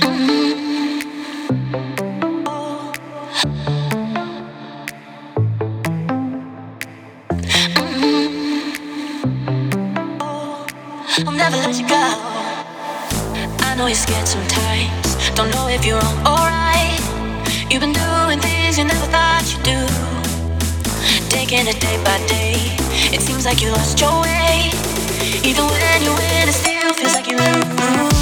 I'll never let you go. I know you're scared sometimes. Don't know if you're wrong or right. You've been doing things you never thought you'd do. Taking it day by day. It seems like you lost your way. Even when you win, it still feels like you lose.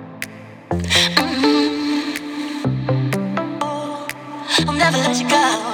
I'll never let you go.